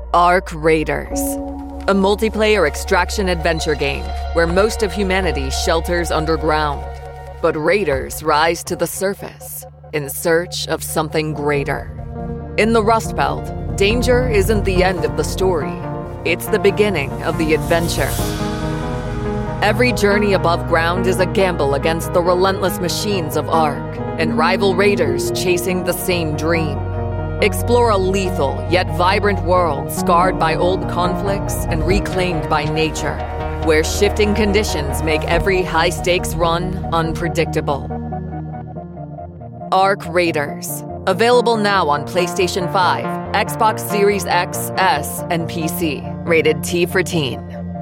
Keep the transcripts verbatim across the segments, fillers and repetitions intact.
Ark Raiders, a multiplayer extraction adventure game where most of humanity shelters underground, but raiders rise to the surface in search of something greater. In the Rust Belt, danger isn't the end of the story. It's the beginning of the adventure. Every journey above ground is a gamble against the relentless machines of Ark and rival raiders chasing the same dream. Explore a lethal yet vibrant world scarred by old conflicts and reclaimed by nature, where shifting conditions make every high-stakes run unpredictable. Ark Raiders. Available now on PlayStation five, Xbox Series X, S, and P C. Rated T for Teen.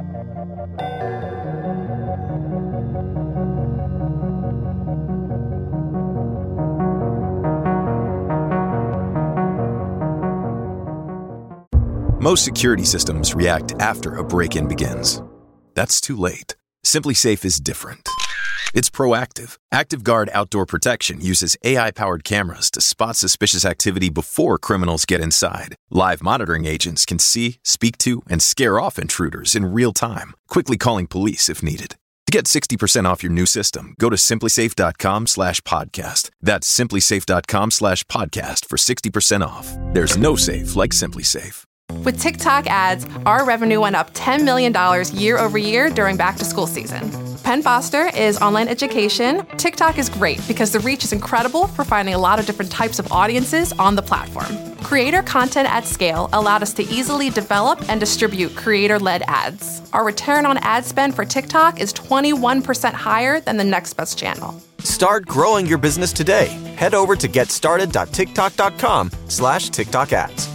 Most security systems react after a break-in begins. That's too late. SimpliSafe is different. It's proactive. ActiveGuard Outdoor Protection uses A I-powered cameras to spot suspicious activity before criminals get inside. Live monitoring agents can see, speak to, and scare off intruders in real time, quickly calling police if needed. To get sixty percent off your new system, go to simplysafe.com slash podcast. That's simplysafe.com slash podcast for sixty percent off. There's no safe like SimpliSafe. With TikTok ads, our revenue went up ten million dollars year over year during back-to-school season. Penn Foster is online education. TikTok is great because the reach is incredible for finding a lot of different types of audiences on the platform. Creator content at scale allowed us to easily develop and distribute creator-led ads. Our return on ad spend for TikTok is twenty-one percent higher than the next best channel. Start growing your business today. Head over to getstarted.tiktok.com slash TikTok ads.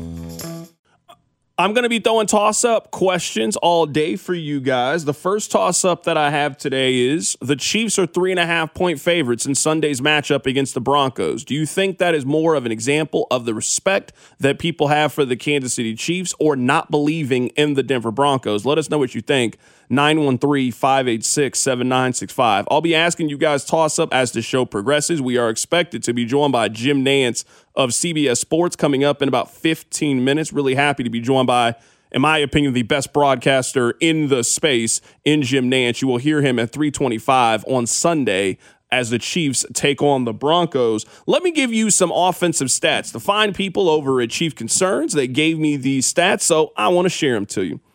I'm going to be throwing toss-up questions all day for you guys. The first toss-up that I have today is the Chiefs are three and a half point favorites in Sunday's matchup against the Broncos. Do you think that is more of an example of the respect that people have for the Kansas City Chiefs or not believing in the Denver Broncos? Let us know what you think. nine one three, five eight six, seven nine six five. I'll be asking you guys toss-up as the show progresses. We are expected to be joined by Jim Nantz of C B S Sports coming up in about fifteen minutes. Really happy to be joined by, in my opinion, the best broadcaster in the space in Jim Nantz. You will hear him at three twenty-five on Sunday as the Chiefs take on the Broncos. Let me give you some offensive stats. The fine people over at Chief Concerns, they gave me these stats, so I want to share them to you.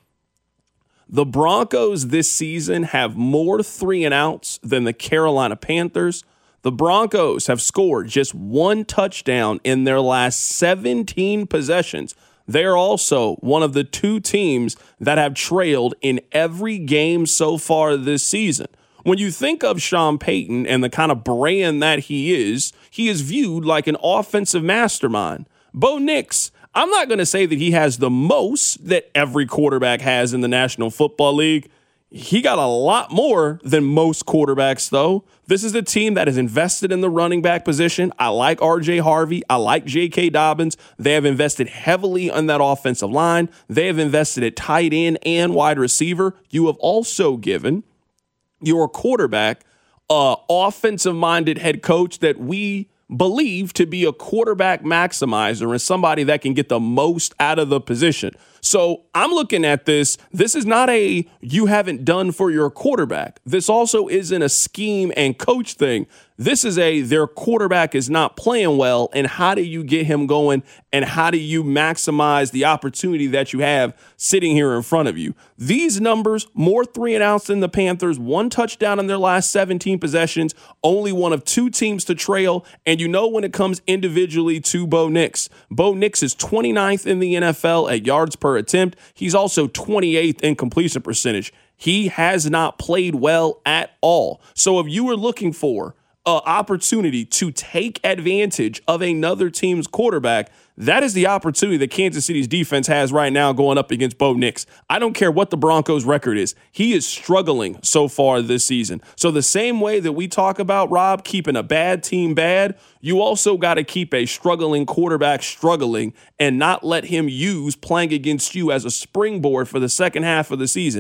The Broncos this season have more three and outs than the Carolina Panthers. The Broncos have scored just one touchdown in their last seventeen possessions. They're also one of the two teams that have trailed in every game so far this season. When you think of Sean Payton and the kind of brand that he is, he is viewed like an offensive mastermind. Bo Nix, I'm not going to say that he has the most that every quarterback has in the National Football League. He got a lot more than most quarterbacks, though. This is a team that has invested in the running back position. I like R J Harvey. I like J K. Dobbins. They have invested heavily on that offensive line. They have invested at tight end and wide receiver. You have also given your quarterback an offensive-minded head coach that we believe to be a quarterback maximizer and somebody that can get the most out of the position. So I'm looking at this. This is not a you haven't done for your quarterback. This also isn't a scheme and coach thing. This is a their quarterback is not playing well, and how do you get him going, and how do you maximize the opportunity that you have sitting here in front of you? These numbers, more three and outs than the Panthers, one touchdown in their last seventeen possessions, only one of two teams to trail, and you know when it comes individually to Bo Nix. Bo Nix is twenty-ninth in the N F L at yards per attempt. He's also twenty-eighth in completion percentage. He has not played well at all. So if you were looking for an opportunity to take advantage of another team's quarterback, that is the opportunity that Kansas City's defense has right now going up against Bo Nix. I don't care what the Broncos' record is. He is struggling so far this season. So the same way that we talk about, Rob, keeping a bad team bad, you also got to keep a struggling quarterback struggling and not let him use playing against you as a springboard for the second half of the season.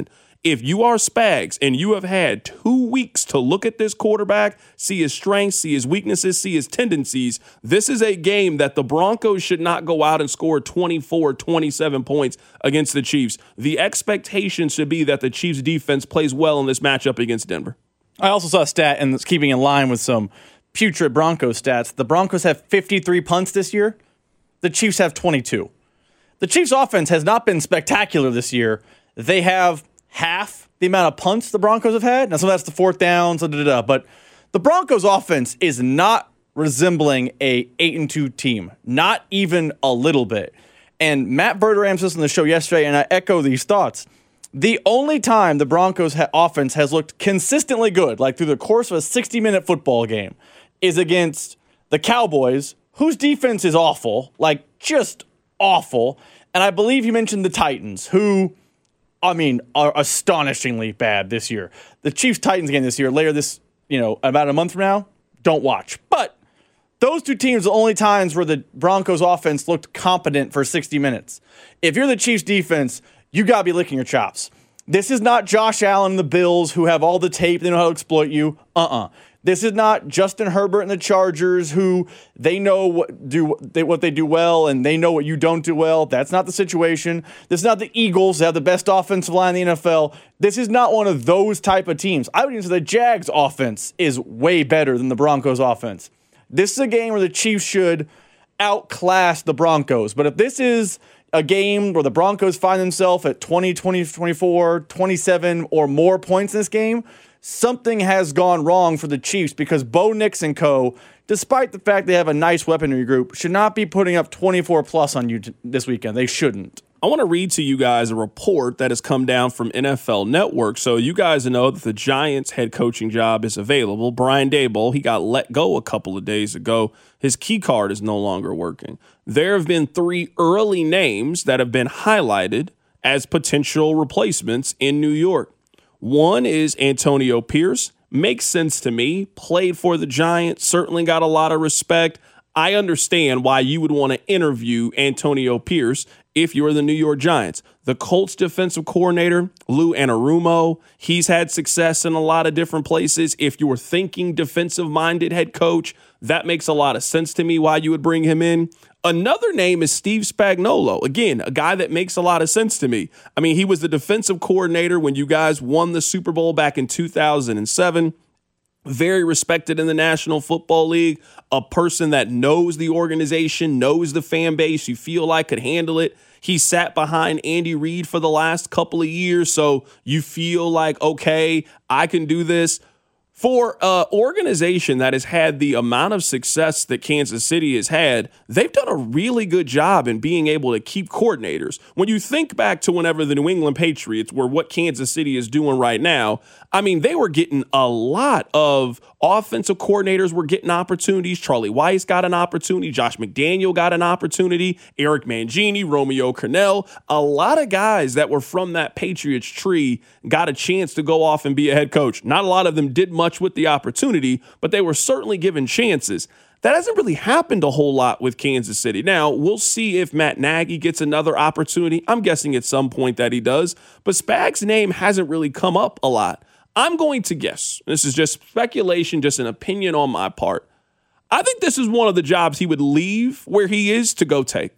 If you are Spags and you have had two weeks to look at this quarterback, see his strengths, see his weaknesses, see his tendencies, this is a game that the Broncos should not go out and score twenty-four, twenty-seven points against the Chiefs. The expectation should be that the Chiefs defense plays well in this matchup against Denver. I also saw a stat, and it's keeping in line with some putrid Broncos stats. The Broncos have fifty-three punts this year. The Chiefs have twenty-two. The Chiefs offense has not been spectacular this year. They have half the amount of punts the Broncos have had. Now, some of that's the fourth downs, da, da, da, but the Broncos offense is not resembling a eight and two team, not even a little bit. And Matt Verderame said on the show yesterday, and I echo these thoughts. The only time the Broncos ha- offense has looked consistently good, like through the course of a sixty-minute football game, is against the Cowboys, whose defense is awful, like just awful. And I believe you mentioned the Titans, who, I mean, are astonishingly bad this year. The Chiefs-Titans game this year, later this, you know, about a month from now, don't watch. But those two teams are the only times where the Broncos offense looked competent for sixty minutes. If you're the Chiefs defense, you got to be licking your chops. This is not Josh Allen and the Bills who have all the tape, they know how to exploit you. Uh-uh. This is not Justin Herbert and the Chargers who they know what do they, what they do well and they know what you don't do well. That's not the situation. This is not the Eagles. They have the best offensive line in the N F L. This is not one of those type of teams. I would even say the Jags offense is way better than the Broncos offense. This is a game where the Chiefs should outclass the Broncos. But if this is a game where the Broncos find themselves at twenty, twenty, twenty-four, twenty-seven or more points in this game, something has gone wrong for the Chiefs because Bo Nix and co., despite the fact they have a nice weaponry group, should not be putting up twenty-four plus on you t- this weekend. They shouldn't. I want to read to you guys a report that has come down from N F L Network. So you guys know that the Giants head coaching job is available. Brian Daboll, he got let go a couple of days ago. His key card is no longer working. There have been three early names that have been highlighted as potential replacements in New York. One is Antonio Pierce. Makes sense to me. Played for the Giants. Certainly got a lot of respect. I understand why you would want to interview Antonio Pierce if you're the New York Giants. The Colts defensive coordinator, Lou Anarumo, he's had success in a lot of different places. If you were thinking defensive-minded head coach, that makes a lot of sense to me why you would bring him in. Another name is Steve Spagnuolo. Again, a guy that makes a lot of sense to me. I mean, he was the defensive coordinator when you guys won the Super Bowl back in two thousand seven. Very respected in the National Football League, a person that knows the organization, knows the fan base, you feel like could handle it. He sat behind Andy Reid for the last couple of years, so you feel like, okay, I can do this. For an organization that has had the amount of success that Kansas City has had, they've done a really good job in being able to keep coordinators. When you think back to whenever the New England Patriots were what Kansas City is doing right now, I mean, they were getting a lot of offensive coordinators were getting opportunities. Charlie Weiss got an opportunity. Josh McDaniel got an opportunity. Eric Mangini, Romeo Crennel. A lot of guys that were from that Patriots tree got a chance to go off and be a head coach. Not a lot of them did much with the opportunity, but they were certainly given chances. That hasn't really happened a whole lot with Kansas City. Now, we'll see if Matt Nagy gets another opportunity. I'm guessing at some point that he does, but Spags' name hasn't really come up a lot. I'm going to guess, this is just speculation, just an opinion on my part. I think this is one of the jobs he would leave where he is to go take.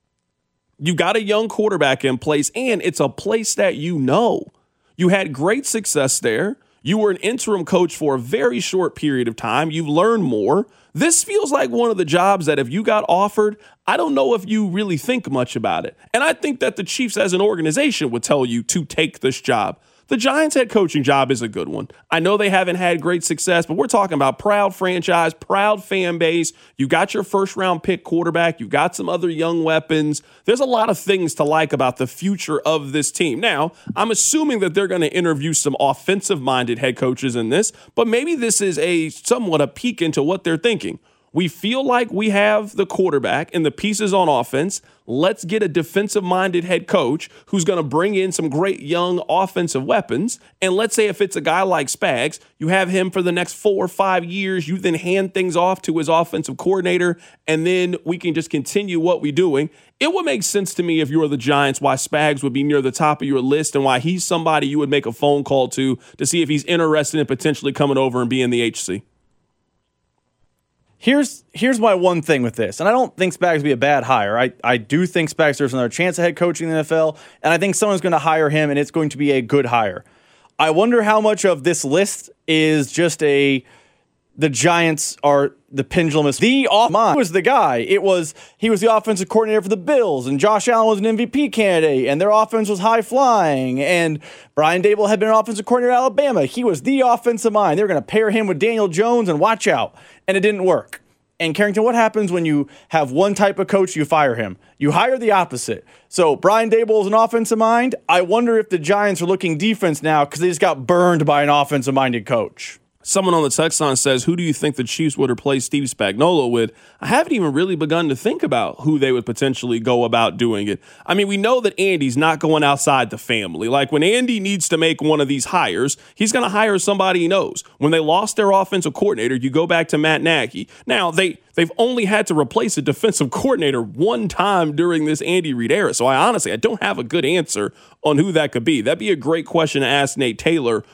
You got a young quarterback in place, and it's a place that you know. You had great success there. You were an interim coach for a very short period of time. You've learned more. This feels like one of the jobs that if you got offered, I don't know if you really think much about it. And I think that the Chiefs as an organization would tell you to take this job. The Giants head coaching job is a good one. I know they haven't had great success, but we're talking about proud franchise, proud fan base. You got your first round pick quarterback. You got some other young weapons. There's a lot of things to like about the future of this team. Now, I'm assuming that they're going to interview some offensive minded head coaches in this, but maybe this is a somewhat a peek into what they're thinking. We feel like we have the quarterback and the pieces on offense. Let's get a defensive-minded head coach who's going to bring in some great young offensive weapons. And let's say if it's a guy like Spags, you have him for the next four or five years. You then hand things off to his offensive coordinator, and then we can just continue what we're doing. It would make sense to me if you were the Giants why Spags would be near the top of your list and why he's somebody you would make a phone call to to see if he's interested in potentially coming over and being the H C. Here's here's my one thing with this, and I don't think Spags would be a bad hire. I, I do think Spags there's another chance at head coaching in the N F L, and I think someone's going to hire him, and it's going to be a good hire. I wonder how much of this list is just a the Giants are the pendulum is the off mind was the guy. It was he was the offensive coordinator for the Bills, and Josh Allen was an M V P candidate, and their offense was high flying, and Brian Daboll had been an offensive coordinator at Alabama. He was the offensive mind. They were going to pair him with Daniel Jones, and watch out. And it didn't work. And Carrington, what happens when you have one type of coach, you fire him? You hire the opposite. So Brian Daboll is an offensive mind. I wonder if the Giants are looking defense now because they just got burned by an offensive-minded coach. Someone on the text line says, who do you think the Chiefs would replace Steve Spagnuolo with? I haven't even really begun to think about who they would potentially go about doing it. I mean, we know that Andy's not going outside the family. Like, when Andy needs to make one of these hires, he's going to hire somebody he knows. When they lost their offensive coordinator, you go back to Matt Nagy. Now, they, they've only had to replace a defensive coordinator one time during this Andy Reid era. So I honestly, I don't have a good answer on who that could be. That'd be a great question to ask Nate Taylor.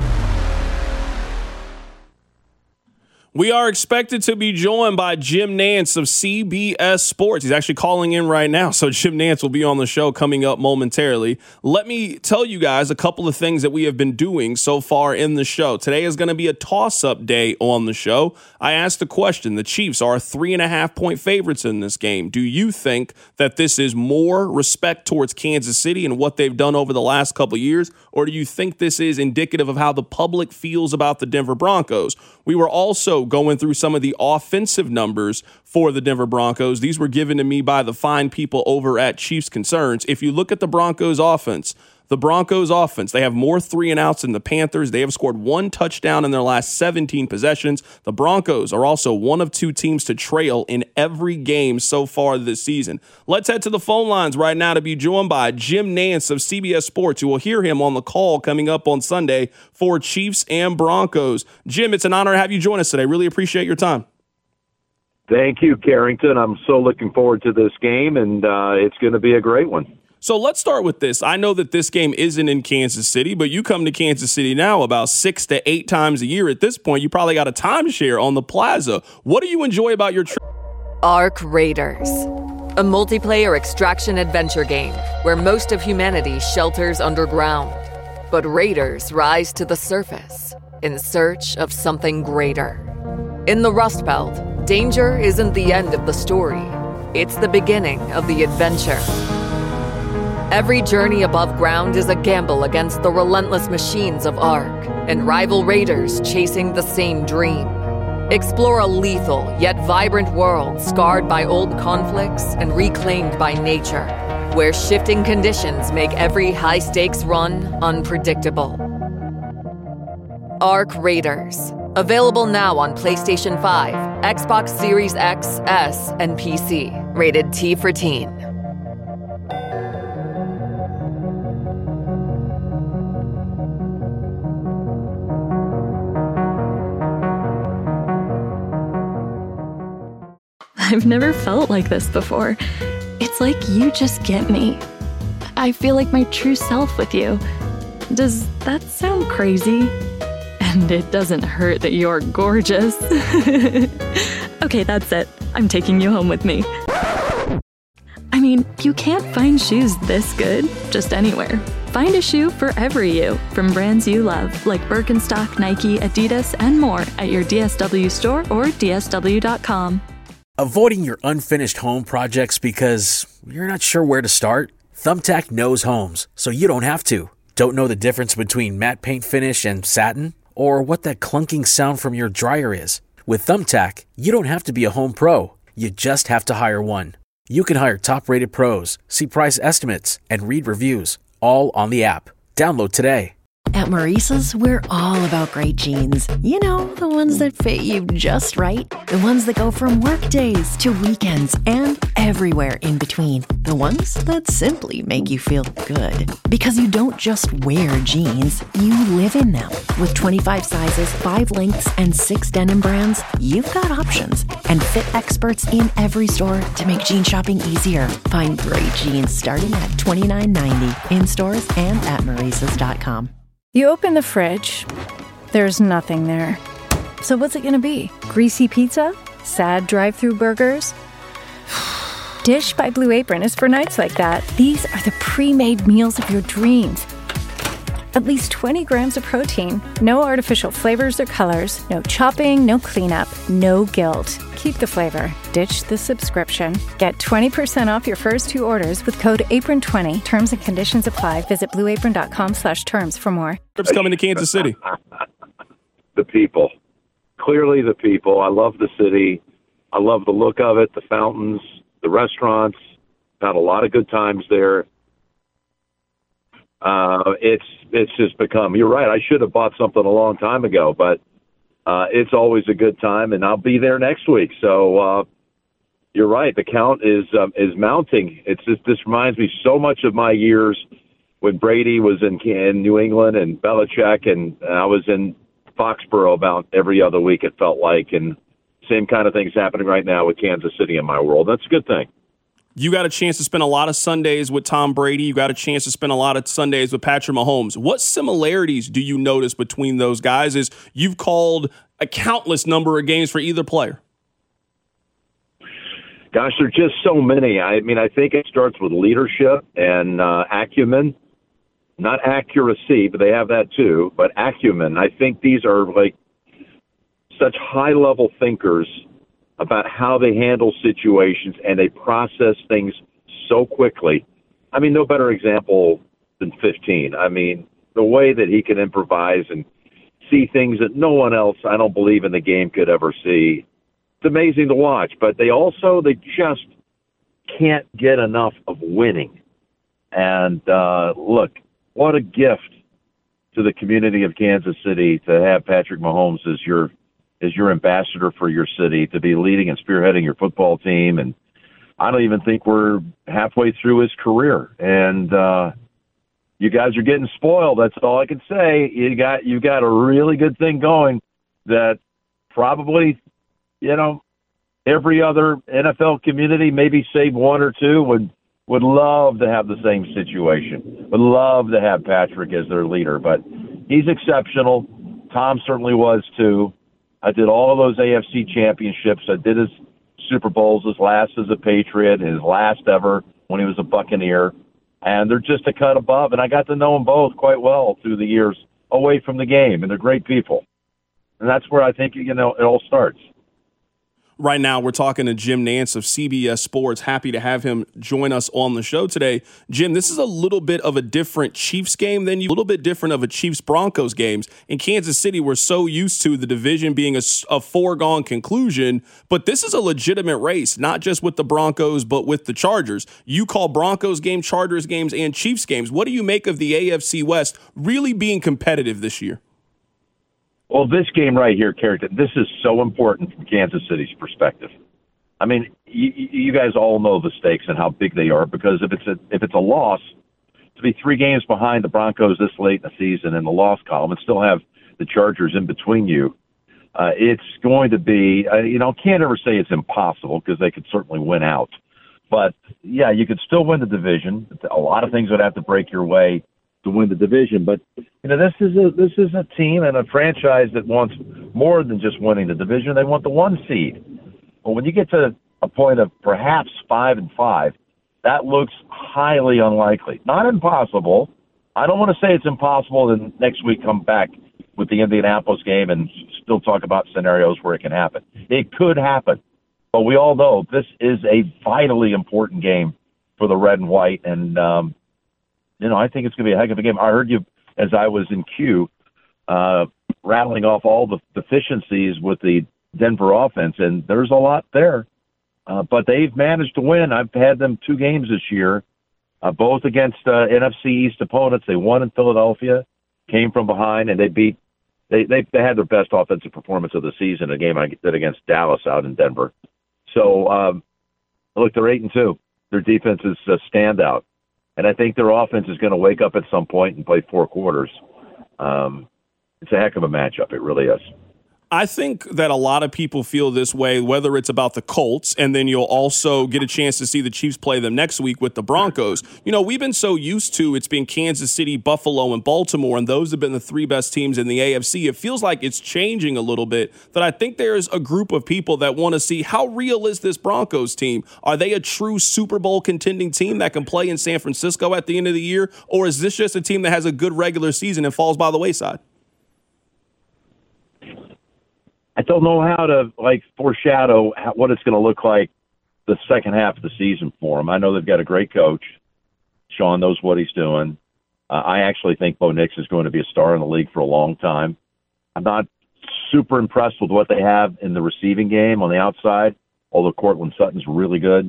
We are expected to be joined by Jim Nantz of C B S Sports. He's actually calling in right now, so Jim Nantz will be on the show coming up momentarily. Let me tell you guys a couple of things that we have been doing so far in the show. Today is going to be a toss-up day on the show. I asked the question, the Chiefs are three and a half point favorites in this game. Do you think that this is more respect towards Kansas City and what they've done over the last couple of years, or do you think this is indicative of how the public feels about the Denver Broncos? We were also going through some of the offensive numbers for the Denver Broncos. These were given to me by the fine people over at Chiefs Concerns. If you look at the Broncos offense, the Broncos offense, they have more three and outs than the Panthers. They have scored one touchdown in their last seventeen possessions. The Broncos are also one of two teams to trail in every game so far this season. Let's head to the phone lines right now to be joined by Jim Nantz of C B S Sports. You will hear him on the call coming up on Sunday for Chiefs and Broncos. Jim, it's an honor to have you join us today. Really appreciate your time. Thank you, Carrington. I'm so looking forward to this game, and uh, it's going to be a great one. So let's start with this. I know that this game isn't in Kansas City, but you come to Kansas City now about six to eight times a year. At this point, you probably got a timeshare on the plaza. What do you enjoy about your trip? Ark Raiders, a multiplayer extraction adventure game where most of humanity shelters underground. But raiders rise to the surface in search of something greater. In the Rust Belt, danger isn't the end of the story. It's the beginning of the adventure. Every journey above ground is a gamble against the relentless machines of Ark and rival raiders chasing the same dream. Explore a lethal yet vibrant world scarred by old conflicts and reclaimed by nature, where shifting conditions make every high-stakes run unpredictable. Ark Raiders. Available now on PlayStation five, Xbox Series X, S, and P C. Rated T for Teen. I've never felt like this before. It's like you just get me. I feel like my true self with you. Does that sound crazy? And it doesn't hurt that you're gorgeous. Okay, that's it. I'm taking you home with me. I mean, you can't find shoes this good just anywhere. Find a shoe for every you, from brands you love, like Birkenstock, Nike, Adidas, and more at your D S W store or D S W dot com. Avoiding your unfinished home projects because you're not sure where to start? Thumbtack knows homes, so you don't have to. Don't know the difference between matte paint finish and satin? Or what that clunking sound from your dryer is? With Thumbtack, you don't have to be a home pro. You just have to hire one. You can hire top-rated pros, see price estimates, and read reviews, all on the app. Download today. At Maurice's, we're all about great jeans. You know, the ones that fit you just right. The ones that go from work days to weekends and everywhere in between. The ones that simply make you feel good. Because you don't just wear jeans, you live in them. With twenty-five sizes, five lengths, and six denim brands, you've got options. And fit experts in every store to make jean shopping easier. Find great jeans starting at twenty-nine ninety in stores and at Maurice's dot com. You open the fridge, there's nothing there. So what's it gonna be? Greasy pizza? Sad drive-through burgers? Dish by Blue Apron is for nights like that. These are the pre-made meals of your dreams. At least twenty grams of protein, no artificial flavors or colors, no chopping, no cleanup, no guilt. Keep the flavor. Ditch the subscription. Get twenty percent off your first two orders with code apron twenty. Terms and conditions apply. Visit blueapron.com slash terms for more. Trips coming to Kansas City. The people. Clearly the people. I love the city. I love the look of it, the fountains, the restaurants. Had a lot of good times there. Uh, it's it's just become, you're right, I should have bought something a long time ago, but uh, it's always a good time, and I'll be there next week. So uh, you're right, the count is um, is mounting. It's just, this reminds me so much of my years when Brady was in, in New England and Belichick, and I was in Foxborough about every other week, it felt like, and same kind of things happening right now with Kansas City in my world. That's a good thing. You got a chance to spend a lot of Sundays with Tom Brady. You got a chance to spend a lot of Sundays with Patrick Mahomes. What similarities do you notice between those guys as you've called a countless number of games for either player? Gosh, there are just so many. I mean, I think it starts with leadership and uh, acumen. Not accuracy, but they have that too, but acumen. I think these are like such high-level thinkers about how they handle situations, and they process things so quickly. I mean, no better example than fifteen. I mean, the way that he can improvise and see things that no one else, I don't believe, in the game could ever see. It's amazing to watch, but they also, they just can't get enough of winning. And uh, look, what a gift to the community of Kansas City to have Patrick Mahomes as your as your ambassador for your city, to be leading and spearheading your football team. And I don't even think we're halfway through his career. And uh, you guys are getting spoiled. That's all I can say. You got you got a really good thing going that probably, you know, every other N F L community, maybe save one or two, would would love to have the same situation. Would love to have Patrick as their leader. But he's exceptional. Tom certainly was too. I did all of those A F C championships. I did his Super Bowls, his last as a Patriot, his last ever when he was a Buccaneer. And they're just a cut above. And I got to know them both quite well through the years away from the game. And they're great people. And that's where I think, you know, it all starts. Right now, we're talking to Jim Nantz of C B S Sports. Happy to have him join us on the show today. Jim, this is a little bit of a different Chiefs game than you, a little bit different of a Chiefs-Broncos games. In Kansas City, we're so used to the division being a, a foregone conclusion, but this is a legitimate race, not just with the Broncos, but with the Chargers. You call Broncos games, Chargers games, and Chiefs games. What do you make of the A F C West really being competitive this year? Well, this game right here, Carrington, this is so important from Kansas City's perspective. I mean, you, you guys all know the stakes and how big they are, because if it's a if it's a loss, to be three games behind the Broncos this late in the season in the loss column and still have the Chargers in between you, uh, it's going to be, uh, you know, can't ever say it's impossible, because they could certainly win out. But, yeah, you could still win the division. A lot of things would have to break your way to win the division. But, you know, this is a this is a team and a franchise that wants more than just winning the division. They want the one seed. But when you get to a point of perhaps five and five, that looks highly unlikely. Not impossible. I don't want to say it's impossible and next week come back with the Indianapolis game and still talk about scenarios where it can happen. It could happen. But we all know this is a vitally important game for the red and white. And, um, you know, I think it's going to be a heck of a game. I heard you, as I was in queue, uh, rattling off all the deficiencies with the Denver offense, and there's a lot there. Uh, but they've managed to win. I've had them two games this year, uh, both against uh, N F C East opponents. They won in Philadelphia. came from behind, and they beat they they, they had their best offensive performance of the season, a game I did against Dallas out in Denver. So um, look, they're eight and two. Their defense is a standout, and I think their offense is going to wake up at some point and play four quarters. Um, it's a heck of a matchup. It really is. I think that a lot of people feel this way, whether it's about the Colts, and then you'll also get a chance to see the Chiefs play them next week with the Broncos. You know, we've been so used to it's been Kansas City, Buffalo, and Baltimore, and those have been the three best teams in the A F C. It feels like it's changing a little bit, that I think there's a group of people that want to see how real is this Broncos team? Are they a true Super Bowl contending team that can play in San Francisco at the end of the year, or is this just a team that has a good regular season and falls by the wayside? I don't know how to, like, foreshadow how, what it's going to look like the second half of the season for them. I know they've got a great coach. Sean knows what he's doing. Uh, I actually think Bo Nix is going to be a star in the league for a long time. I'm not super impressed with what they have in the receiving game on the outside, although Cortland Sutton's really good.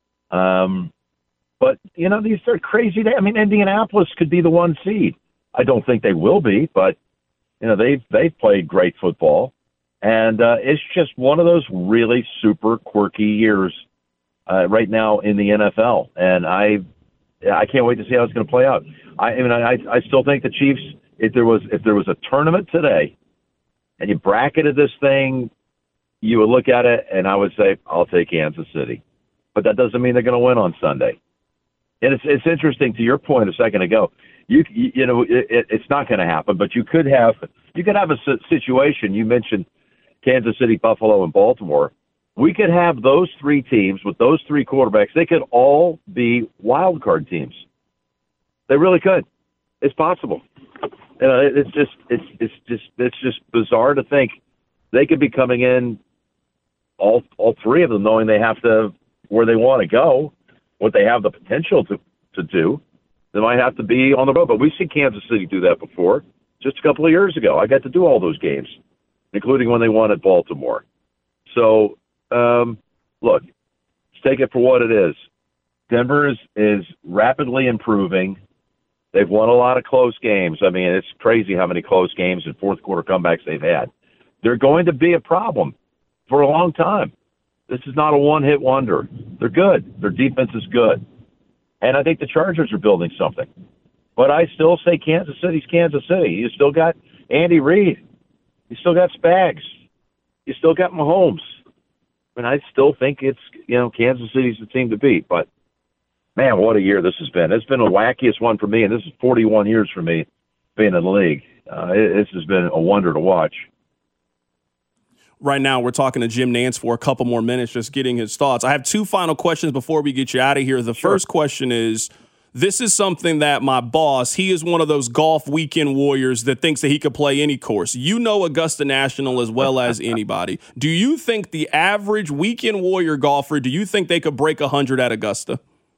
Um, but, you know, these are crazy days. I mean, Indianapolis could be the one seed. I don't think they will be, but, you know, they've, they've played great football. And uh, it's just one of those really super quirky years uh, right now in the N F L. And I I can't wait to see how it's going to play out. I, I mean, I, I still think the Chiefs, if there was if there was a tournament today and you bracketed this thing, you would look at it and I would say, I'll take Kansas City. But that doesn't mean they're going to win on Sunday. And it's it's interesting, to your point a second ago, you you, you know, it, it's not going to happen, but you could have you could have a situation. You mentioned Kansas City, Buffalo, and Baltimore. We could have those three teams with those three quarterbacks. They could all be wild card teams. They really could. It's possible. You know, it's just it's it's just it's just bizarre to think they could be coming in, all all three of them, knowing they have to where they want to go, what they have the potential to to do. They might have to be on the road, but we've seen Kansas City do that before. Just a couple of years ago, I got to do all those games, including when they won at Baltimore. So, um, look, let's take it for what it is. Denver is, is rapidly improving. They've won a lot of close games. I mean, it's crazy how many close games and fourth quarter comebacks they've had. They're going to be a problem for a long time. This is not a one-hit wonder. They're good. Their defense is good. And I think the Chargers are building something. But I still say Kansas City's Kansas City. You still got Andy Reid. You still got Spags. You still got Mahomes. And I still think it's, you know, Kansas City's the team to beat. But, man, what a year this has been. It's been the wackiest one for me, and this is forty-one years for me being in the league. Uh, it, this has been a wonder to watch. Right now, we're talking to Jim Nantz for a couple more minutes, just getting his thoughts. I have two final questions before we get you out of here. The sure. first question is, this is something that my boss, he is one of those golf weekend warriors that thinks that he could play any course. You know Augusta National as well as anybody. Do you think the average weekend warrior golfer, do you think they could break one hundred at Augusta?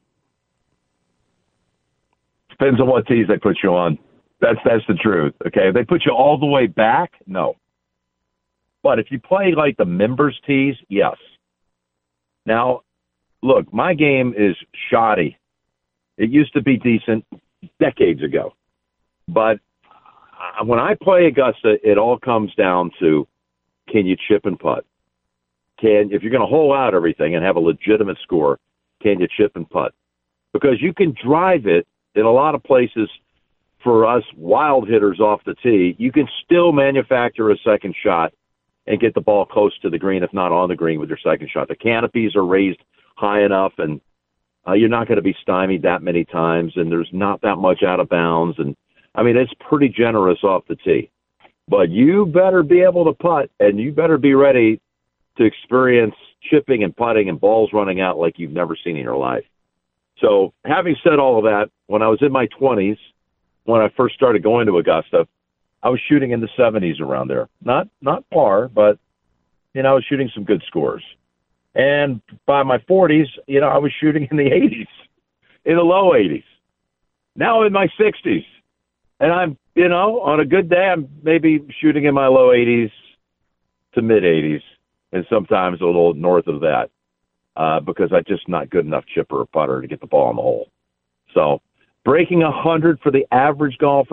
Depends on what tees they put you on. That's that's the truth. Okay, if they put you all the way back, no. But if you play like the members tees, yes. Now, look, my game is shoddy. It used to be decent decades ago. But when I play Augusta, it all comes down to, can you chip and putt? Can, if you're going to hole out everything and have a legitimate score, can you chip and putt? Because you can drive it in a lot of places. For us wild hitters off the tee, you can still manufacture a second shot and get the ball close to the green, if not on the green, with your second shot. The canopies are raised high enough, and uh, you're not going to be stymied that many times, and there's not that much out of bounds. And I mean, it's pretty generous off the tee. But you better be able to putt, and you better be ready to experience chipping and putting and balls running out like you've never seen in your life. So having said all of that, when I was in my twenties, when I first started going to Augusta, I was shooting in the seventies around there. Not not par, but, you know, I was shooting some good scores. And by my forties, you know, I was shooting in the eighties, in the low eighties. Now I'm in my sixties. And I'm, you know, on a good day, I'm maybe shooting in my low eighties to mid-eighties, and sometimes a little north of that, uh, because I'm just not good enough chipper or putter to get the ball in the hole. So breaking one hundred for the average golfer,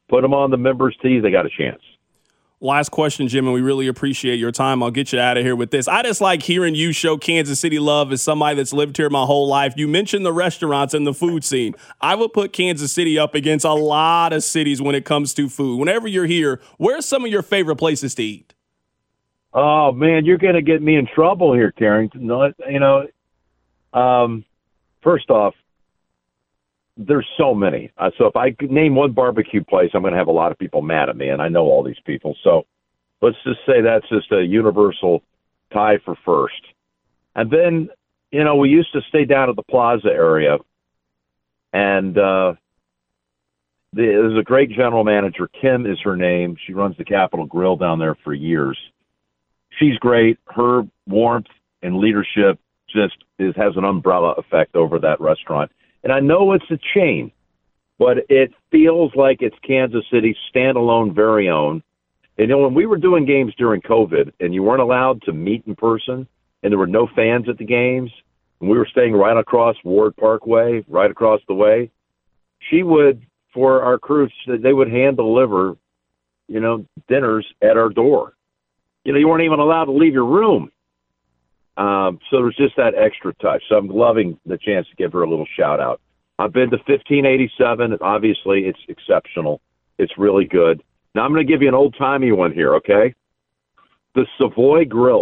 Put them on the members' tee. They got a chance. Last question, Jim, and we really appreciate your time. I'll get you out of here with this. I just like hearing you show Kansas City love as somebody that's lived here my whole life. You mentioned the restaurants and the food scene. I would put Kansas City up against a lot of cities when it comes to food. Whenever you're here, where's some of your favorite places to eat? Oh, man, you're going to get me in trouble here, Carrington. No, you know, um, first off, there's so many. Uh, so if I could name one barbecue place, I'm going to have a lot of people mad at me, and I know all these people. So let's just say that's just a universal tie for first. And then, you know, we used to stay down at the Plaza area, and uh, the, there's a great general manager. Kim is her name. She runs the Capitol Grill down there for years. She's great. Her warmth and leadership just is, has an umbrella effect over that restaurant. And I know it's a chain, but it feels like it's Kansas City's standalone, very own. And, you know, when we were doing games during COVID and you weren't allowed to meet in person and there were no fans at the games, and we were staying right across Ward Parkway, right across the way, she would, for our crew, they would hand deliver, you know, dinners at our door. You know, you weren't even allowed to leave your room. Um, so there's just that extra touch. So I'm loving the chance to give her a little shout out. I've been to fifteen eighty-seven. Obviously, it's exceptional. It's really good. Now I'm going to give you an old timey one here. Okay, the Savoy Grill.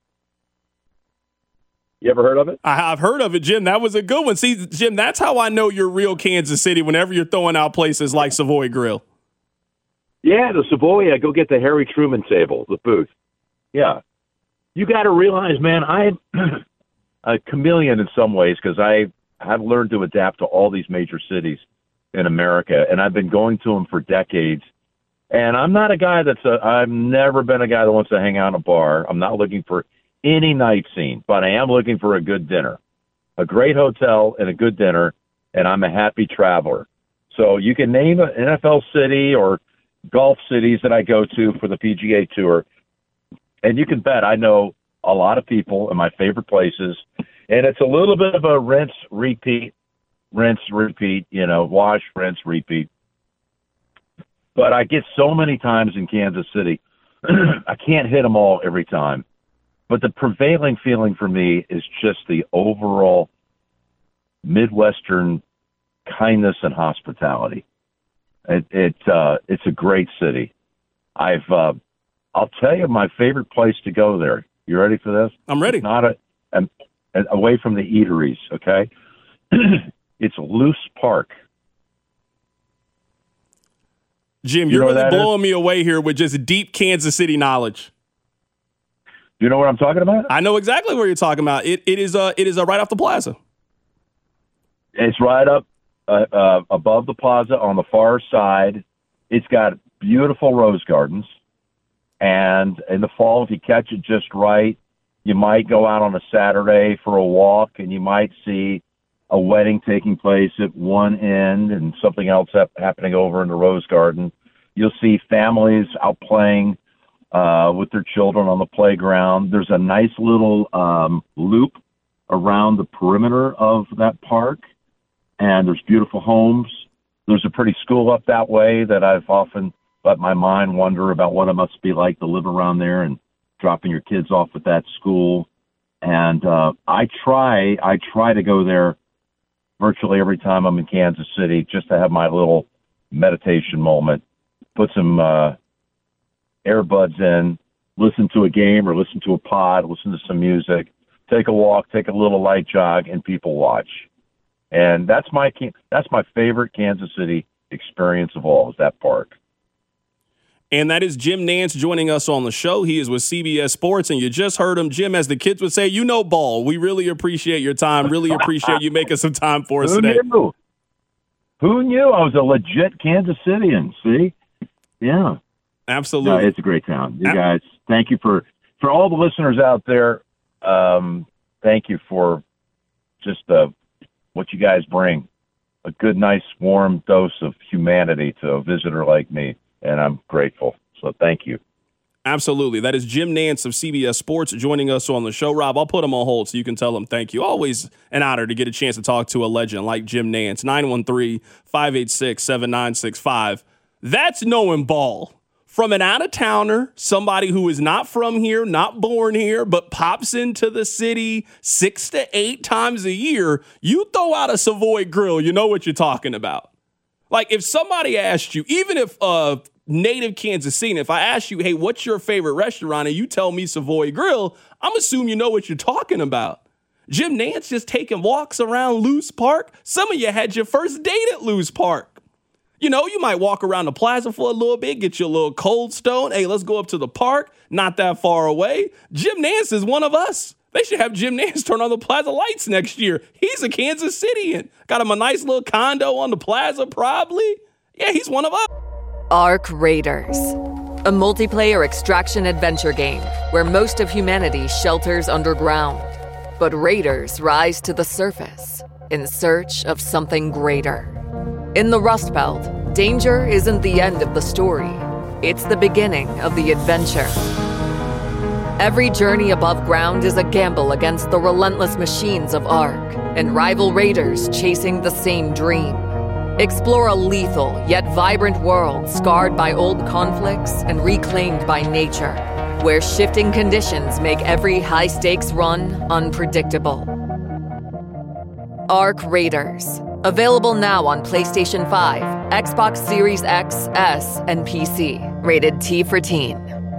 You ever heard of it? I've heard of it, Jim. That was a good one. See, Jim, that's how I know you're real Kansas City. Whenever you're throwing out places like Savoy Grill. Yeah, the Savoy. I go get the Harry Truman table, the booth. Yeah. You got to realize, man, I'm a chameleon in some ways because I have learned to adapt to all these major cities in America, and I've been going to them for decades. And I'm not a guy that's a, I've never been a guy that wants to hang out in a bar. I'm not looking for any night scene, but I am looking for a good dinner, a great hotel and a good dinner, and I'm a happy traveler. So you can name an N F L city or golf cities that I go to for the P G A Tour. And you can bet I know a lot of people in my favorite places. And it's a little bit of a rinse, repeat, rinse, repeat, you know, wash, rinse, repeat. But I get so many times in Kansas City, I can't hit them all every time. But the prevailing feeling for me is just the overall Midwestern kindness and hospitality. It, it uh, it's a great city. I've uh, I'll tell you my favorite place to go there. You ready for this? I'm ready. It's not a, a, a away from the eateries, okay? It's Luce Park. Jim, You you're know really what that blowing me away here with just deep Kansas City knowledge. Do you know what I'm talking about? I know exactly what you're talking about. It it is uh it is uh, right off the plaza. It's right up uh, uh, above the plaza on the far side. It's got beautiful rose gardens. And in the fall, if you catch it just right, you might go out on a Saturday for a walk, and you might see a wedding taking place at one end and something else happening over in the rose garden. You'll see families out playing uh, with their children on the playground. There's a nice little um, loop around the perimeter of that park, and there's beautiful homes. There's a pretty school up that way that I've often let my mind wander about what it must be like to live around there and dropping your kids off at that school. And uh, I try, I try to go there virtually every time I'm in Kansas City just to have my little meditation moment, put some uh, earbuds in, listen to a game or listen to a pod, listen to some music, take a walk, take a little light jog, and people watch. And that's my that's my favorite Kansas City experience of all, is that park. And that is Jim Nantz joining us on the show. He is with C B S Sports, and you just heard him, Jim, as the kids would say, you know ball. We really appreciate your time. Really appreciate you making some time for us Who today. Knew? Who knew I was a legit Kansas Cityan? See? Yeah. Absolutely. No, it's a great town. You guys, thank you for, for all the listeners out there. Um, thank you for just uh, what you guys bring. A good, nice, warm dose of humanity to a visitor like me. And I'm grateful. So thank you. Absolutely. That is Jim Nantz of C B S Sports joining us on the show. Rob, I'll put him on hold so you can tell him thank you. Always an honor to get a chance to talk to a legend like Jim Nantz. nine one three, five eight six, seven nine six five. That's knowing ball. From an out-of-towner, somebody who is not from here, not born here, but pops into the city six to eight times a year, you throw out a Savoy Grill, you know what you're talking about. Like, if somebody asked you, even if uh, native Kansas City, if I asked you, hey, what's your favorite restaurant, and you tell me Savoy Grill, I'm assuming you know what you're talking about. Jim Nantz just taking walks around Luce Park. Some of you had your first date at Luce Park. You know, you might walk around the plaza for a little bit, get your little Cold Stone. Hey, let's go up to the park, not that far away. Jim Nantz is one of us. They should have Jim Nantz turn on the plaza lights next year. He's a Kansas Cityan. Got him a nice little condo on the plaza, probably. Yeah, he's one of us. Ark Raiders, a multiplayer extraction adventure game where most of humanity shelters underground. But raiders rise to the surface in search of something greater. In the Rust Belt, danger isn't the end of the story. It's the beginning of the adventure. Every journey above ground is a gamble against the relentless machines of Ark and rival raiders chasing the same dream. Explore a lethal yet vibrant world scarred by old conflicts and reclaimed by nature, where shifting conditions make every high-stakes run unpredictable. Ark Raiders. Available now on PlayStation five, Xbox Series X, S, and P C. Rated T for Teen.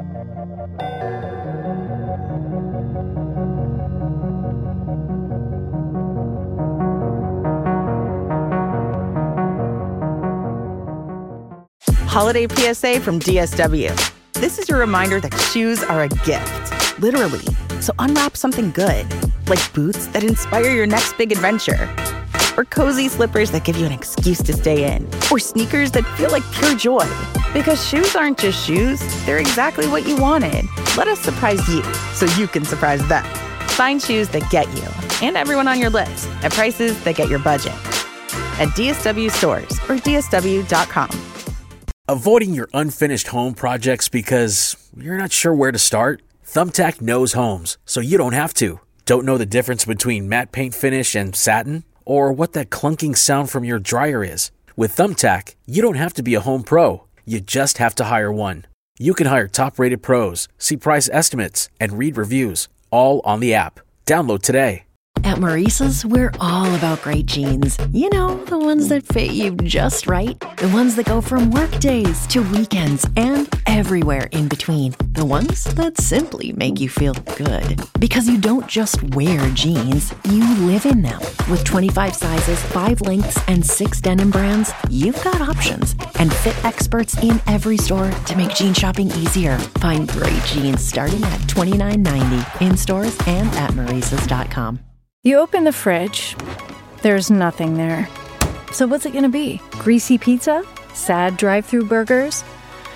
Holiday P S A from D S W. This is your reminder that shoes are a gift, literally. So unwrap something good, like boots that inspire your next big adventure. Or cozy slippers that give you an excuse to stay in. Or sneakers that feel like pure joy. Because shoes aren't just shoes, they're exactly what you wanted. Let us surprise you, so you can surprise them. Find shoes that get you, and everyone on your list, at prices that get your budget. At D S W stores or D S W dot com. Avoiding your unfinished home projects because you're not sure where to start? Thumbtack knows homes, so you don't have to. Don't know the difference between matte paint finish and satin? Or what that clunking sound from your dryer is? With Thumbtack, you don't have to be a home pro. You just have to hire one. You can hire top-rated pros, see price estimates, and read reviews, all on the app. Download today. At Maurice's, we're all about great jeans. You know, the ones that fit you just right. The ones that go from work days to weekends and everywhere in between. The ones that simply make you feel good. Because you don't just wear jeans, you live in them. With twenty-five sizes, five lengths, and six denim brands, you've got options. And fit experts in every store to make jean shopping easier. Find great jeans starting at twenty-nine ninety in stores and at Maurice's dot com. You open the fridge, there's nothing there. So what's it gonna be? Greasy pizza? Sad drive-through burgers?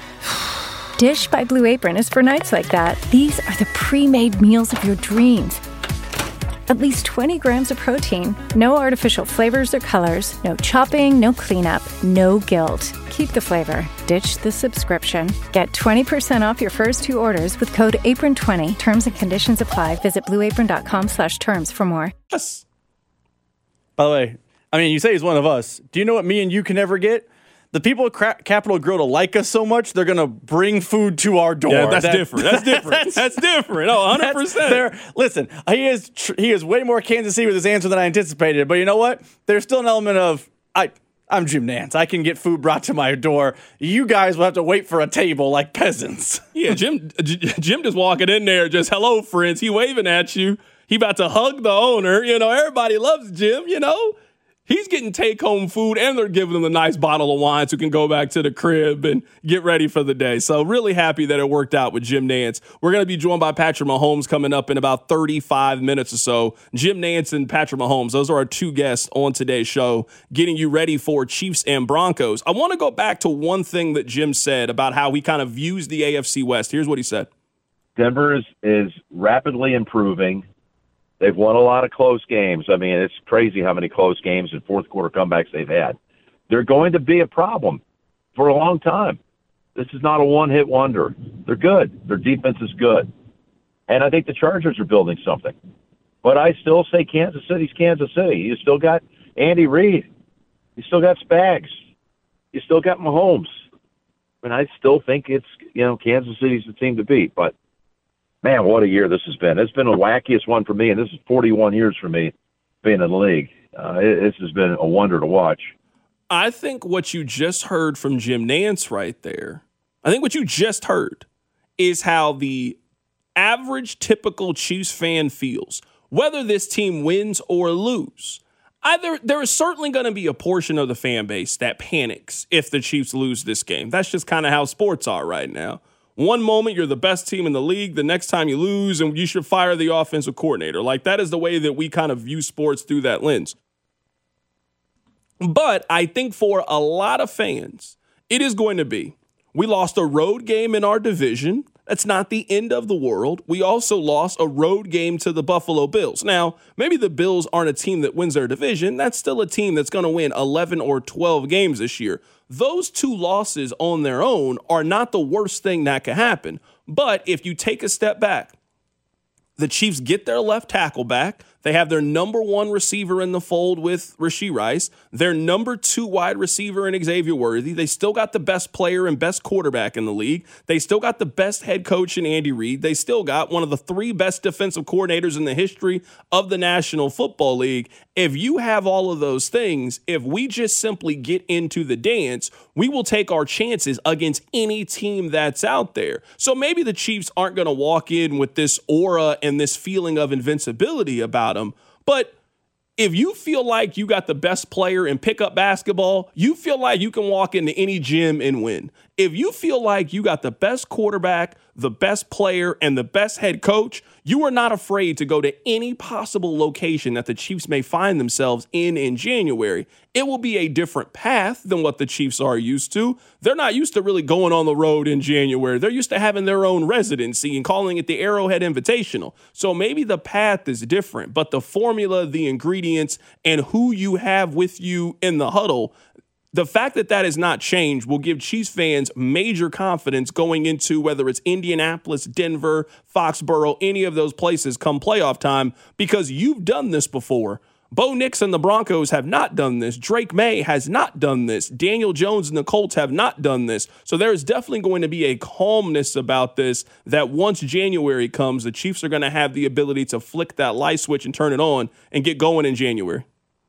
Dish by Blue Apron is for nights like that. These are the pre-made meals of your dreams. At least twenty grams of protein, no artificial flavors or colors, no chopping, no cleanup, no guilt. Keep the flavor. Ditch the subscription. Get twenty percent off your first two orders with code apron twenty. Terms and conditions apply. Visit blueapron.com slash terms for more. Yes. By the way, I mean, you say he's one of us. Do you know what me and you can never get? The people at Cra- Capitol Grill to like us so much, they're going to bring food to our door. Yeah, that's that, different. That's different. that's, that's different. Oh, one hundred percent. Listen, he is tr- he is way more Kansas City with his answer than I anticipated. But you know what? There's still an element of, I, I'm Jim Nantz. I can get food brought to my door. You guys will have to wait for a table like peasants. Yeah, Jim Jim just walking in there, just, hello, friends. He waving at you. He about to hug the owner. You know, everybody loves Jim, you know. He's getting take-home food, and they're giving him a nice bottle of wine so he can go back to the crib and get ready for the day. So really happy that it worked out with Jim Nantz. We're going to be joined by Patrick Mahomes coming up in about thirty-five minutes or so. Jim Nantz and Patrick Mahomes, those are our two guests on today's show, getting you ready for Chiefs and Broncos. I want to go back to one thing that Jim said about how he kind of views the A F C West. Here's what he said. Denver is, is rapidly improving. They've won a lot of close games. I mean, it's crazy how many close games and fourth quarter comebacks they've had. They're going to be a problem for a long time. This is not a one-hit wonder. They're good. Their defense is good. And I think the Chargers are building something. But I still say Kansas City's Kansas City. You still got Andy Reid. You still got Spags. You still got Mahomes. I mean, I still think it's, you know, Kansas City's the team to beat. But, man, what a year this has been. It's been the wackiest one for me, and this is forty-one years for me being in the league. Uh, it, this has been a wonder to watch. I think what you just heard from Jim Nantz right there, I think what you just heard is how the average typical Chiefs fan feels, whether this team wins or lose. Either there is certainly going to be a portion of the fan base that panics if the Chiefs lose this game. That's just kind of how sports are right now. One moment you're the best team in the league, the next time you lose, and you should fire the offensive coordinator. Like, that is the way that we kind of view sports through that lens. But I think for a lot of fans, it is going to be, we lost a road game in our division. That's not the end of the world. We also lost a road game to the Buffalo Bills. Now, maybe the Bills aren't a team that wins their division. That's still a team that's going to win eleven or twelve games this year. Those two losses on their own are not the worst thing that could happen. But if you take a step back, the Chiefs get their left tackle back. They have their number one receiver in the fold with Rashee Rice, their number two wide receiver in Xavier Worthy. They still got the best player and best quarterback in the league. They still got the best head coach in Andy Reid. They still got one of the three best defensive coordinators in the history of the National Football League. If you have all of those things, if we just simply get into the dance, we will take our chances against any team that's out there. So maybe the Chiefs aren't going to walk in with this aura and this feeling of invincibility about them. But if you feel like you got the best player in pickup basketball, you feel like you can walk into any gym and win. If you feel like you got the best quarterback, the best player, and the best head coach, you are not afraid to go to any possible location that the Chiefs may find themselves in in January. It will be a different path than what the Chiefs are used to. They're not used to really going on the road in January. They're used to having their own residency and calling it the Arrowhead Invitational. So maybe the path is different, but the formula, the ingredients, and who you have with you in the huddle, the fact that that has not changed will give Chiefs fans major confidence going into whether it's Indianapolis, Denver, Foxborough, any of those places come playoff time, because you've done this before. Bo Nix and the Broncos have not done this. Drake May has not done this. Daniel Jones and the Colts have not done this. So there is definitely going to be a calmness about this that once January comes, the Chiefs are going to have the ability to flick that light switch and turn it on and get going in January.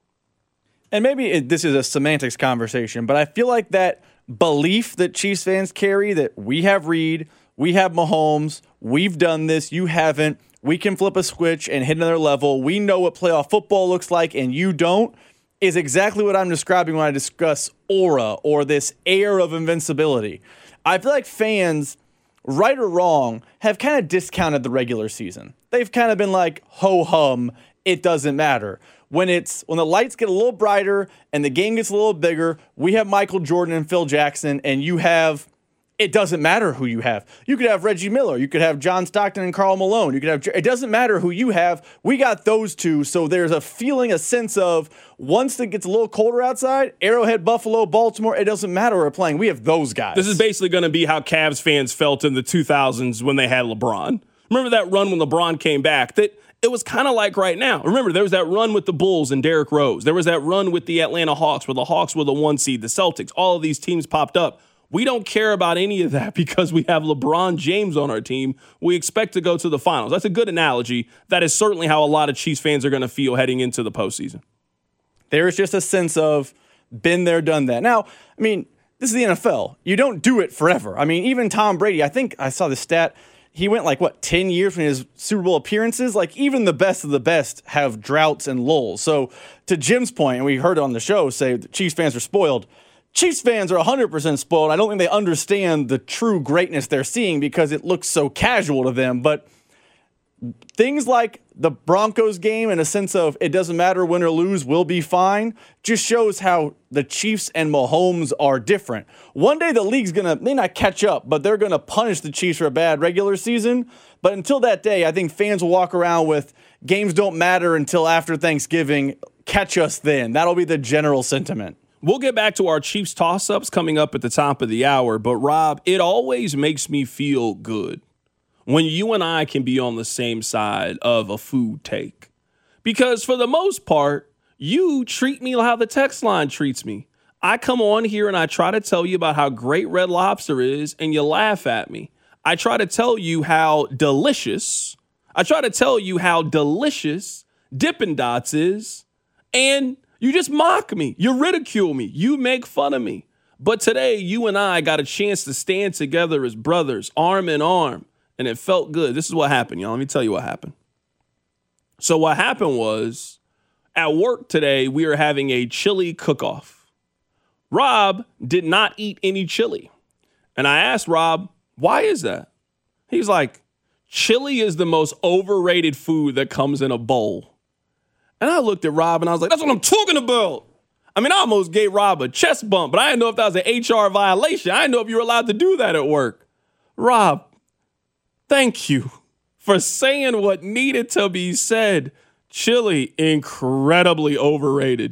And maybe it, this is a semantics conversation, but I feel like that belief that Chiefs fans carry that we have Reid, we have Mahomes, we've done this, you haven't, we can flip a switch and hit another level, we know what playoff football looks like and you don't, is exactly what I'm describing when I discuss aura or this air of invincibility. I feel like fans, right or wrong, have kind of discounted the regular season. They've kind of been like, ho-hum, it doesn't matter. When it's when the lights get a little brighter and the game gets a little bigger, we have Michael Jordan and Phil Jackson, and you have, it doesn't matter who you have. You could have Reggie Miller. You could have John Stockton and Karl Malone. You could have, it doesn't matter who you have. We got those two. So there's a feeling, a sense of once it gets a little colder outside, Arrowhead, Buffalo, Baltimore, it doesn't matter who we're playing. We have those guys. This is basically going to be how Cavs fans felt in the two thousands when they had LeBron. Remember that run when LeBron came back? That it was kind of like right now. Remember, there was that run with the Bulls and Derrick Rose. There was that run with the Atlanta Hawks where the Hawks were the one seed, the Celtics. All of these teams popped up. We don't care about any of that because we have LeBron James on our team. We expect to go to the finals. That's a good analogy. That is certainly how a lot of Chiefs fans are going to feel heading into the postseason. There's just a sense of been there, done that. Now, I mean, this is the N F L. You don't do it forever. I mean, even Tom Brady, I think I saw the stat, he went like, what, ten years from his Super Bowl appearances? Like, even the best of the best have droughts and lulls. So, to Jim's point, and we heard it on the show, say the Chiefs fans are spoiled. Chiefs fans are one hundred percent spoiled. I don't think they understand the true greatness they're seeing because it looks so casual to them. But things like the Broncos game and a sense of it doesn't matter win or lose, we'll be fine, just shows how the Chiefs and Mahomes are different. One day the league's going to, may not catch up, but they're going to punish the Chiefs for a bad regular season. But until that day, I think fans will walk around with games don't matter until after Thanksgiving. Catch us then. That'll be the general sentiment. We'll get back to our Chiefs toss-ups coming up at the top of the hour. But, Rob, it always makes me feel good when you and I can be on the same side of a food take. Because for the most part, you treat me how the text line treats me. I come on here and I try to tell you about how great Red Lobster is, and you laugh at me. I try to tell you how delicious, I try to tell you how delicious Dippin' Dots is, and you just mock me. You ridicule me. You make fun of me. But today, you and I got a chance to stand together as brothers, arm in arm, and it felt good. This is what happened, y'all. Let me tell you what happened. So what happened was, at work today, we are having a chili cook-off. Rob did not eat any chili. And I asked Rob, why is that? He's like, chili is the most overrated food that comes in a bowl. And I looked at Rob and I was like, that's what I'm talking about. I mean, I almost gave Rob a chest bump, but I didn't know if that was an H R violation. I didn't know if you were allowed to do that at work. Rob, thank you for saying what needed to be said. Chili, incredibly overrated.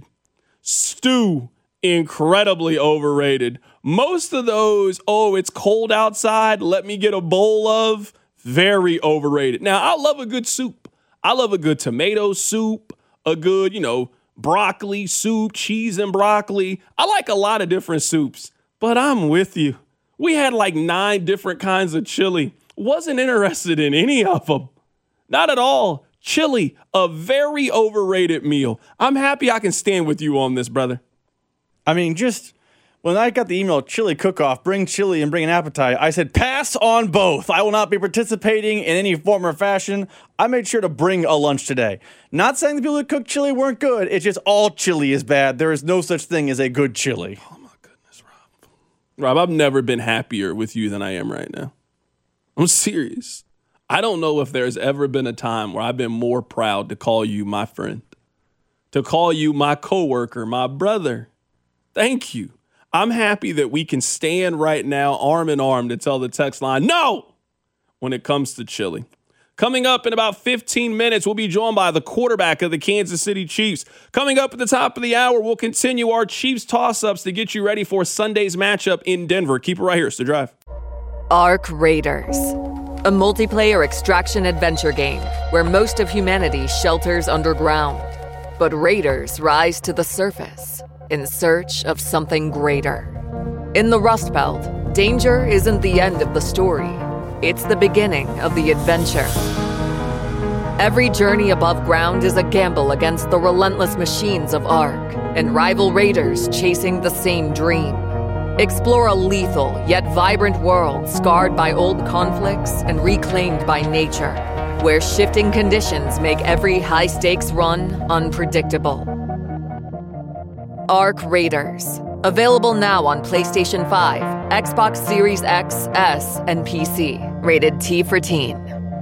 Stew, incredibly overrated. Most of those, oh, it's cold outside, let me get a bowl of, very overrated. Now, I love a good soup. I love a good tomato soup, a good, you know, broccoli soup, cheese and broccoli. I like a lot of different soups, but I'm with you. We had like nine different kinds of chili. Wasn't interested in any of them. Not at all. Chili, a very overrated meal. I'm happy I can stand with you on this, brother. I mean, just when I got the email, chili cook-off, bring chili and bring an appetite, I said, pass on both. I will not be participating in any form or fashion. I made sure to bring a lunch today. Not saying the people that cook chili weren't good. It's just all chili is bad. There is no such thing as a good chili. Oh, my goodness, Rob. Rob, I've never been happier with you than I am right now. I'm serious. I don't know if there's ever been a time where I've been more proud to call you my friend, to call you my coworker, my brother. Thank you. I'm happy that we can stand right now arm in arm to tell the text line no when it comes to chili. Coming up in about fifteen minutes, we'll be joined by the quarterback of the Kansas City Chiefs. Coming up at the top of the hour, we'll continue our Chiefs toss-ups to get you ready for Sunday's matchup in Denver. Keep it right here. It's The Drive. Arc Raiders, a multiplayer extraction adventure game where most of humanity shelters underground. But raiders rise to the surface in search of something greater. In the Rust Belt, danger isn't the end of the story. It's the beginning of the adventure. Every journey above ground is a gamble against the relentless machines of Ark and rival raiders chasing the same dream. Explore a lethal yet vibrant world scarred by old conflicts and reclaimed by nature, where shifting conditions make every high-stakes run unpredictable. Arc Raiders. Available now on PlayStation five, Xbox Series X, S, and P C. Rated T for Teen.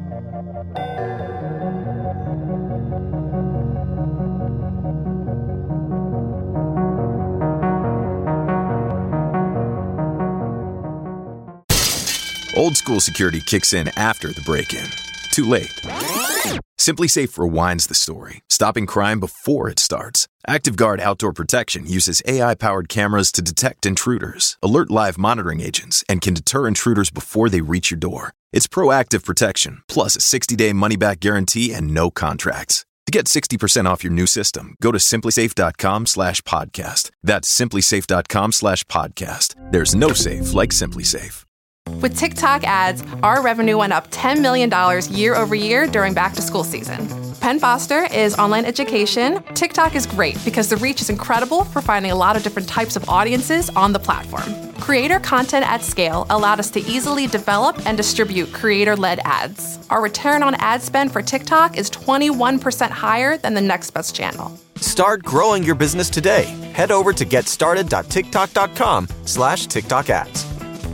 Old school security kicks in after the break-in. Too late. SimpliSafe rewinds the story, stopping crime before it starts. ActiveGuard Outdoor Protection uses A I-powered cameras to detect intruders, alert live monitoring agents, and can deter intruders before they reach your door. It's proactive protection, plus a sixty-day money-back guarantee and no contracts. To get sixty percent off your new system, go to simplysafe.com slash podcast. That's simplysafe.com slash podcast. There's no safe like SimpliSafe. With TikTok ads, our revenue went up ten million dollars year over year during back-to-school season. Penn Foster is online education. TikTok is great because the reach is incredible for finding a lot of different types of audiences on the platform. Creator content at scale allowed us to easily develop and distribute creator-led ads. Our return on ad spend for TikTok is twenty-one percent higher than the next best channel. Start growing your business today. Head over to getstarted.tiktok.com slash TikTok ads.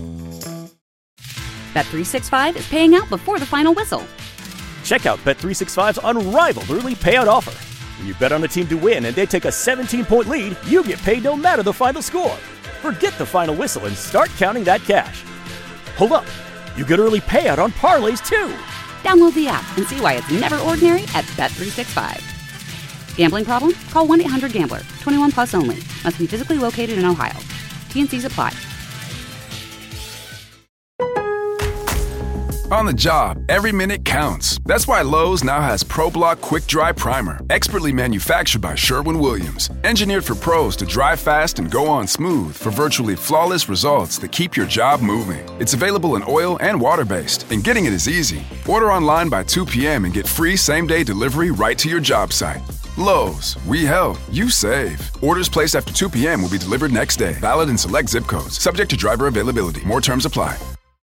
Bet three sixty-five is paying out before the final whistle. Check out Bet three sixty-five's unrivaled early payout offer. When you bet on a team to win and they take a seventeen-point lead, you get paid no matter the final score. Forget the final whistle and start counting that cash. Hold up. You get early payout on parlays, too. Download the app and see why it's never ordinary at Bet three sixty-five. Gambling problem? Call one eight hundred gambler. twenty-one plus only. Must be physically located in Ohio. T and C's apply. On the job, every minute counts. That's why Lowe's now has ProBlock Quick Dry Primer, expertly manufactured by Sherwin-Williams. Engineered for pros to dry fast and go on smooth for virtually flawless results that keep your job moving. It's available in oil and water-based, and getting it is easy. Order online by two p.m. and get free same-day delivery right to your job site. Lowe's, we help, you save. Orders placed after two p.m. will be delivered next day. Valid in select zip codes. Subject to driver availability. More terms apply.